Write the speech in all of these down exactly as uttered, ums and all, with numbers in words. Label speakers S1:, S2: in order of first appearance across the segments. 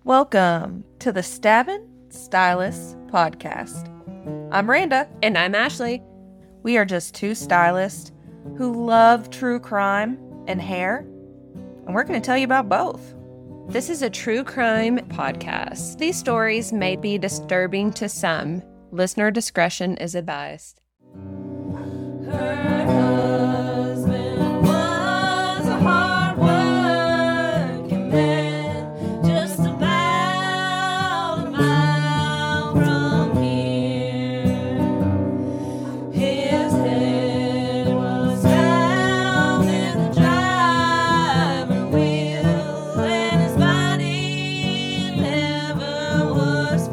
S1: Welcome to the Stabbin' Stylists podcast. I'm Randa.
S2: And I'm Ashley.
S1: We are just two stylists who love true crime and hair, and we're going to tell you about both.
S2: This is a true crime podcast. These stories may be disturbing to some. Listener discretion is advised. Her husband was a hard-working man, just about a mile from here. His head was found in the driver's wheel, and his body never was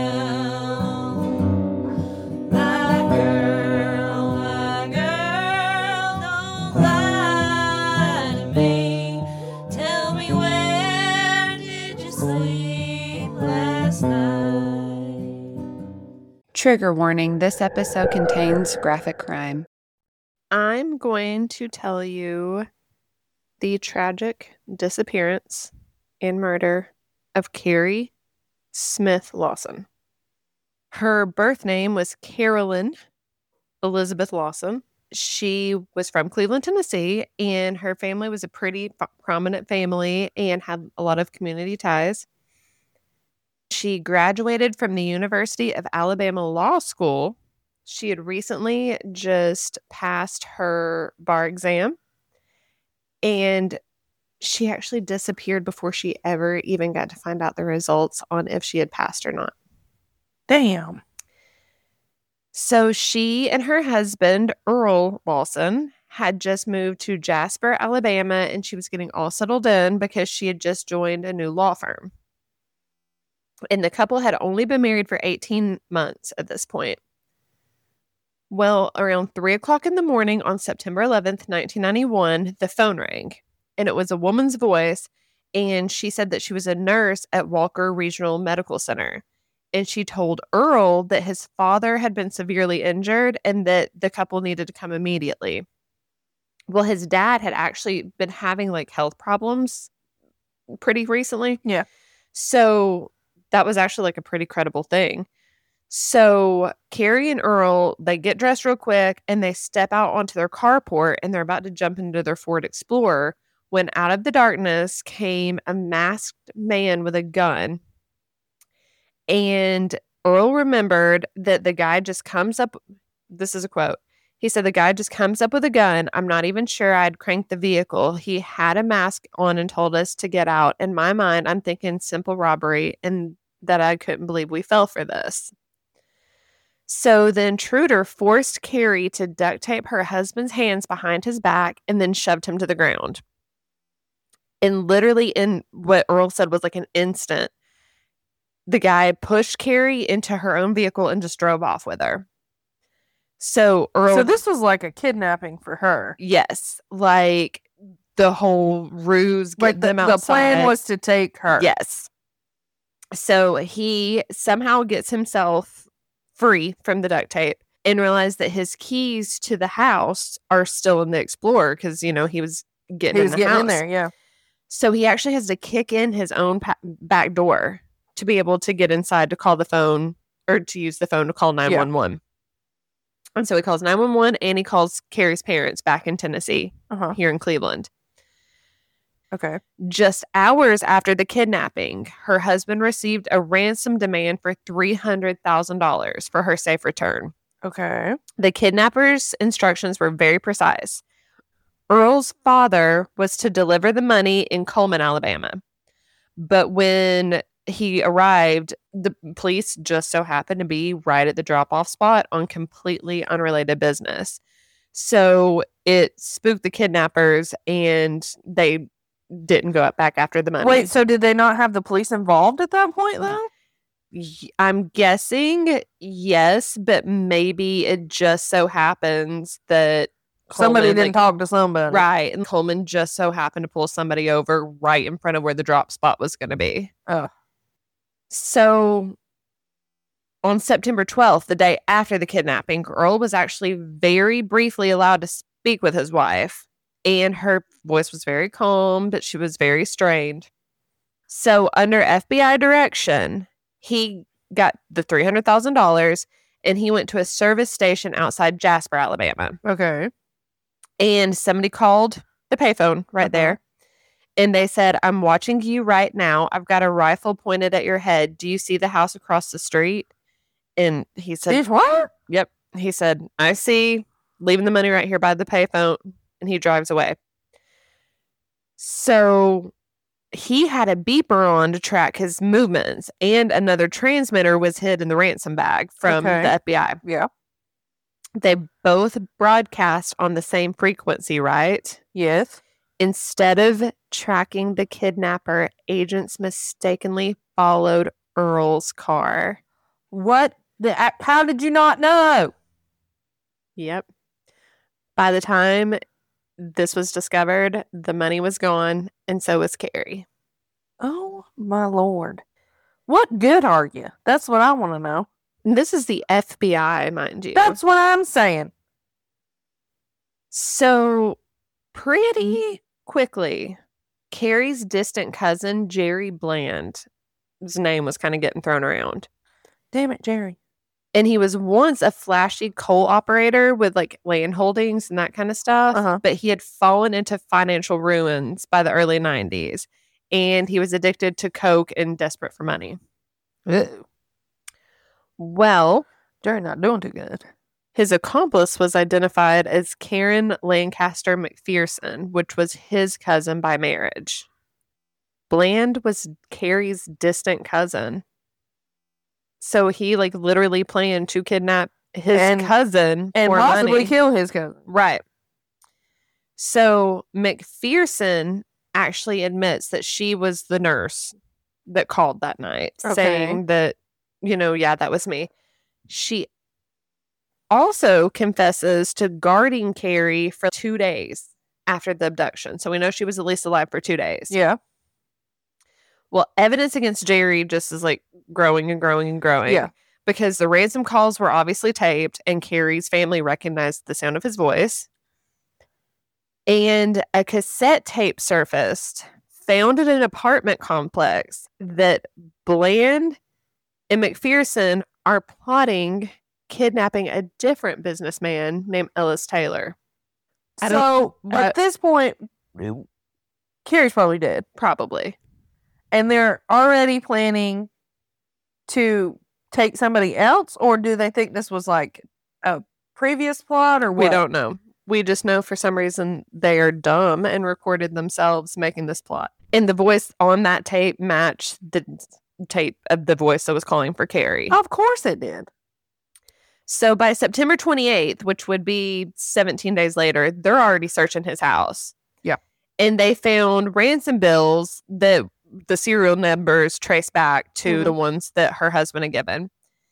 S2: found. My girl, my girl, don't lie to me. Tell me, where did you sleep last night? Trigger warning, this episode contains graphic crime.
S3: I'm going to tell you the tragic disappearance and murder of Carrie Smith Lawson. Her birth name was Carolyn Elizabeth Lawson. She was from Cleveland, Tennessee, and her family was a pretty f- prominent family and had a lot of community ties. She graduated from the University of Alabama Law School. She had recently just passed her bar exam, and she actually disappeared before she ever even got to find out the results on if she had passed or not.
S1: Damn.
S3: So she and her husband, Earl Lawson, had just moved to Jasper, Alabama, and she was getting all settled in because she had just joined a new law firm. And the couple had only been married for eighteen months at this point. Well, around three o'clock in the morning on September eleventh, nineteen ninety-one, the phone rang, and it was a woman's voice, and she said that she was a nurse at Walker Regional Medical Center. And she told Earl that his father had been severely injured and that the couple needed to come immediately. Well, his dad had actually been having like health problems pretty recently.
S1: Yeah.
S3: So that was actually like a pretty credible thing. So Carrie and Earl, they get dressed real quick and they step out onto their carport and they're about to jump into their Ford Explorer when out of the darkness came a masked man with a gun. And Earl remembered that the guy just comes up. This is a quote. He said, the guy just comes up with a gun. I'm not even sure I'd cranked the vehicle. He had a mask on and told us to get out. In my mind, I'm thinking simple robbery and that I couldn't believe we fell for this. So the intruder forced Carrie to duct tape her husband's hands behind his back and then shoved him to the ground. And literally in what Earl said was like an instant, the guy pushed Carrie into her own vehicle and just drove off with her. So Earl...
S1: So this was like a kidnapping for her.
S3: Yes. Like the whole ruse, get
S1: Like the,
S3: them
S1: the
S3: outside.
S1: plan was to take her.
S3: Yes. So he somehow gets himself free from the duct tape and realized that his keys to the house are still in the Explorer because, you know, he was getting
S1: He
S3: in
S1: was
S3: the
S1: getting
S3: house.
S1: in there, yeah.
S3: So he actually has to kick in his own pa- back door to be able to get inside to call the phone or to use the phone to call nine one one. Yeah. And so he calls nine one one and he calls Carrie's parents back in Tennessee,
S1: uh-huh.
S3: here in Cleveland.
S1: Okay.
S3: Just hours after the kidnapping, her husband received a ransom demand for three hundred thousand dollars for her safe return.
S1: Okay.
S3: The kidnapper's instructions were very precise. Earl's father was to deliver the money in Coleman, Alabama. But when he arrived, the police just so happened to be right at the drop-off spot on completely unrelated business. So it spooked the kidnappers and they didn't go up back after the money.
S1: Wait, so did they not have the police involved at that point, though?
S3: I'm guessing yes, but maybe it just so happens that
S1: somebody
S3: Coleman,
S1: didn't
S3: like,
S1: talk to somebody.
S3: Right. And Coleman just so happened to pull somebody over right in front of where the drop spot was going to be.
S1: Oh.
S3: So on September twelfth, the day after the kidnapping, Earl was actually very briefly allowed to speak with his wife. And her voice was very calm, but she was very strained. So under F B I direction, he got the three hundred thousand dollars and he went to a service station outside Jasper, Alabama.
S1: Okay.
S3: And somebody called the payphone right
S1: Uh-huh.
S3: there. And they said, I'm watching you right now. I've got a rifle pointed at your head. Do you see the house across the street? And he said,
S1: Did what?
S3: Yep. He said, I see. Leaving the money right here by the payphone. And he drives away. So he had a beeper on to track his movements. And another transmitter was hid in the ransom bag from
S1: Okay.
S3: the F B I.
S1: Yeah.
S3: They both broadcast on the same frequency, right?
S1: Yes.
S3: Instead of tracking the kidnapper, agents mistakenly followed Earl's car.
S1: What? The, how did you not know?
S3: Yep. By the time this was discovered, the money was gone, and so was Carrie.
S1: Oh, my Lord. What good are you? That's what I want to know.
S3: And this is the F B I, mind you.
S1: That's what I'm saying.
S3: So pretty quickly, Carrie's distant cousin, Jerry Bland, his name was kind of getting thrown around.
S1: Damn it, Jerry.
S3: And he was once a flashy coal operator with like land holdings and that kind of stuff.
S1: Uh-huh.
S3: But he had fallen into financial ruins by the early nineties. And he was addicted to coke and desperate for money.
S1: Ew.
S3: Well,
S1: Jerry not doing too good.
S3: his accomplice was identified as Karen Lancaster McPherson, which was his cousin by marriage. Bland was Carrie's distant cousin. So he like literally planned to kidnap his
S1: And-
S3: cousin
S1: And
S3: for
S1: possibly
S3: money.
S1: kill his cousin.
S3: Right. So McPherson actually admits that she was the nurse that called that night,
S1: Okay.
S3: saying that, you know, yeah, that was me. She also confesses to guarding Carrie for two days after the abduction. So we know she was at least alive for two days.
S1: Yeah.
S3: Well, evidence against Jerry just is like growing and growing and growing.
S1: Yeah.
S3: Because the ransom calls were obviously taped and Carrie's family recognized the sound of his voice. And a cassette tape surfaced, found in an apartment complex, that Bland and McPherson are plotting kidnapping a different businessman named Ellis Taylor. I don't-
S1: So
S3: I-
S1: at this point, Carrie's probably dead.
S3: Probably.
S1: And they're already planning to take somebody else, or do they think this was like a previous plot, or what?
S3: We don't know. We just know for some reason they are dumb and recorded themselves making this plot. And the voice on that tape matched the tape of the voice that was calling for Carrie.
S1: Of course it did.
S3: So by September twenty-eighth, which would be seventeen days later, they're already searching his house.
S1: Yeah.
S3: And they found ransom bills that the serial numbers trace back to
S1: Mhm.
S3: the ones that her husband had given.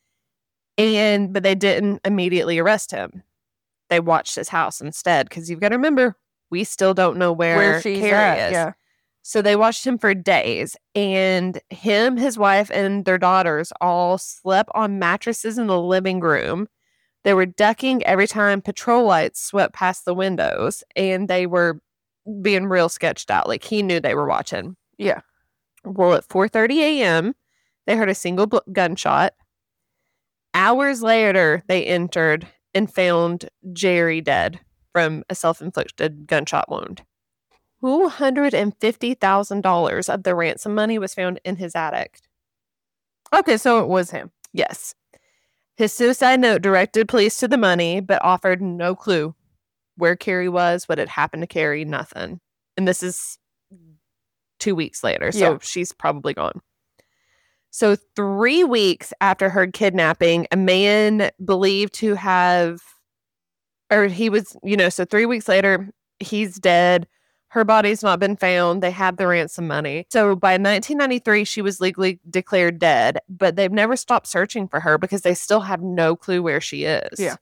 S3: And but they didn't immediately arrest him. They watched his house instead, because you've got to remember, we still don't know where,
S1: Where she's
S3: Carrie
S1: at.
S3: is.
S1: Yeah.
S3: So they watched him for days, and him, his wife, and their daughters all slept on mattresses in the living room. They were ducking every time patrol lights swept past the windows, and they were being real sketched out. Like, he knew they were watching.
S1: Yeah.
S3: Well, at four thirty a.m., they heard a single bl- gunshot. Hours later, they entered and found Jerry dead from a self-inflicted gunshot wound. two hundred fifty thousand dollars of the ransom money was found in his attic.
S1: Okay, so it was him.
S3: Yes. His suicide note directed police to the money, but offered no clue where Carrie was, what had happened to Carrie, nothing. And this is two weeks later, so
S1: Yeah.
S3: she's probably gone. So three weeks after her kidnapping, a man believed to have, or he was, you know, so three weeks later, he's dead. Her body's not been found. They have the ransom money. So by nineteen ninety-three, she was legally declared dead, but they've never stopped searching for her because they still have no clue where she is.
S1: Yeah.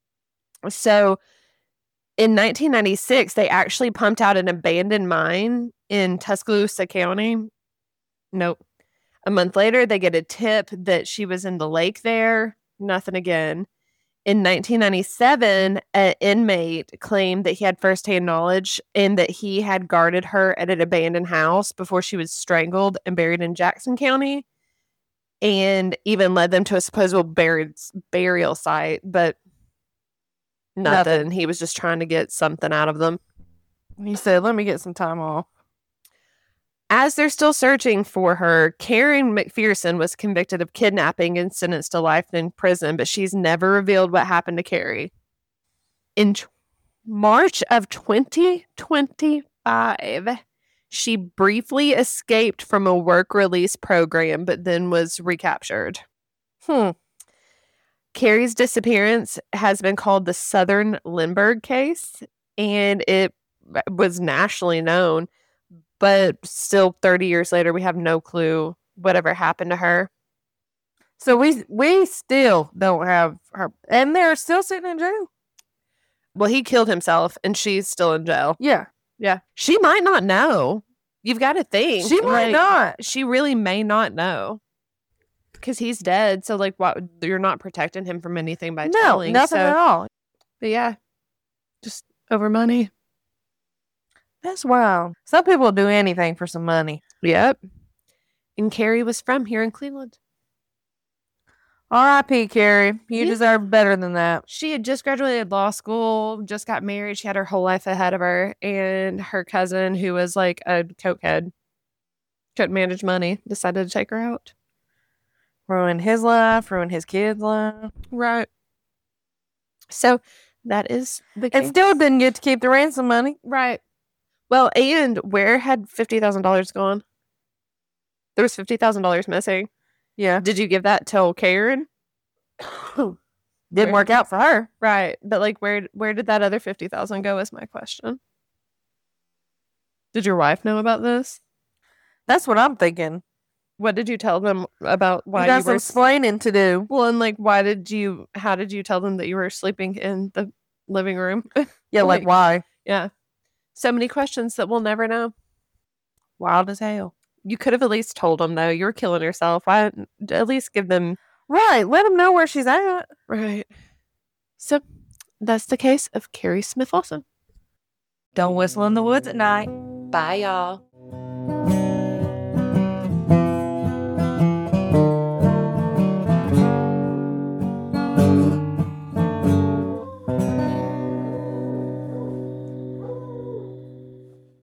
S3: So in nineteen ninety-six, they actually pumped out an abandoned mine in Tuscaloosa County. Nope. A month later, they get a tip that she was in the lake there. Nothing again. In nineteen ninety-seven, an inmate claimed that he had firsthand knowledge and that he had guarded her at an abandoned house before she was strangled and buried in Jackson County, and even led them to a supposed buried, burial site, but nothing. nothing. He was just trying to get something out of them.
S1: He said, let me get some time off.
S3: As they're still searching for her, Karen McPherson was convicted of kidnapping and sentenced to life in prison, but she's never revealed what happened to Carrie. In t- March of twenty twenty-five, she briefly escaped from a work release program, but then was recaptured.
S1: Hmm.
S3: Carrie's disappearance has been called the Southern Lindbergh case, and it was nationally known. But still, thirty years later, we have no clue whatever happened to her.
S1: So we we still don't have her. And they're still sitting in jail.
S3: Well, he killed himself, and she's still in jail.
S1: Yeah.
S3: Yeah. She might not know. You've got to think.
S1: She might
S3: like,
S1: not.
S3: She really may not know. Because he's dead. So, like, what? You're not protecting him from anything by
S1: no,
S3: telling.
S1: No, nothing
S3: so,
S1: at all.
S3: But yeah. Just over money.
S1: That's wild. Some people will do anything for some money.
S3: Yep. And Carrie was from here in Cleveland.
S1: R I P Carrie. You
S3: yeah.
S1: deserve better than that.
S3: She had just graduated law school, just got married. She had her whole life ahead of her. And her cousin, who was like a cokehead, couldn't manage money, decided to take her out.
S1: Ruin his life, ruin his kid's life.
S3: Right. So that is the case.
S1: And still didn't get to keep the ransom money.
S3: Right. Well, and where had fifty thousand dollars gone? There was fifty thousand dollars missing.
S1: Yeah.
S3: Did you give that to Karen?
S1: Didn't
S3: where,
S1: work out for her.
S3: Right. But, like, where where did that other fifty thousand dollars go is my question. Did your wife know about this?
S1: That's what I'm thinking.
S3: What did you tell them about why
S1: you got
S3: you
S1: some
S3: were...
S1: explaining to do.
S3: Well, and, like, why did you... How did you tell them that you were sleeping in the living room?
S1: Yeah, like, like why?
S3: Yeah. So many questions that we'll never know.
S1: Wild as hell.
S3: You could have at least told them, though. You were killing yourself. I at least give them...
S1: Right. Let them know where she's at.
S3: Right. So, that's the case of Carrie Smith Lawson.
S1: Don't whistle in the woods at night.
S3: Bye, y'all.